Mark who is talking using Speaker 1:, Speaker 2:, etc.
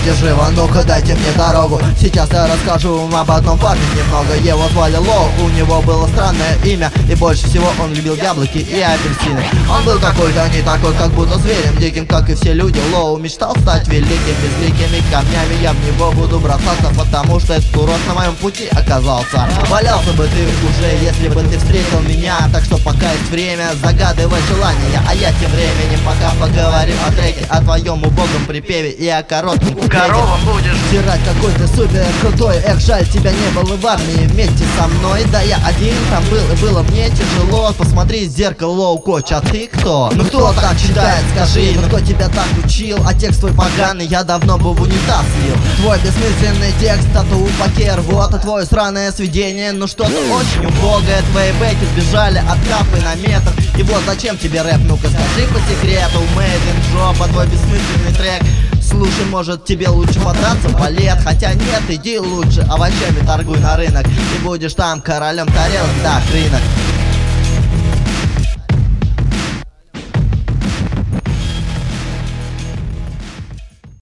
Speaker 1: живо, ну-ка дайте мне дорогу. Сейчас я расскажу вам об одном парне немного. Его звали Лоу, у него было странное имя, и больше всего он любил яблоки и апельсины. Он был какой-то не такой, как будто зверем диким, как и все люди. Лоу мечтал стать великим, безликими камнями я в него буду бросаться, потому что этот урод на моем пути оказался. Валялся бы ты уже, если бы ты встретил меня. Так что пока есть время, загадывай желания, а я тем временем пока поговорим о треке, о твоем убогом припеве и о коротком куплете.
Speaker 2: Коровам будешь
Speaker 1: Стирать какой ты супер крутой. Эх, жаль, тебя не было в армии вместе со мной. Да я один там был, и было мне тяжело. Посмотри в зеркало, Лоу Коч, а ты кто? Ну кто так читает, скажи, ну кто тебя так учил? А текст твой поганый я давно бы в унитаз слил. Твой бессмысленный текст, тату пакер, вот и твое сраное сведение. Ну что-то очень убогое, твои бэки сбежали от капы на метр. И вот зачем тебе рэп, ну-ка скажи по секрету. Made in Job, твой бессмысленный трек. Слушай, может тебе лучше подраться в балет. Хотя нет, иди лучше овощами торгуй на рынок, и будешь там королем тарелок, да, рынок.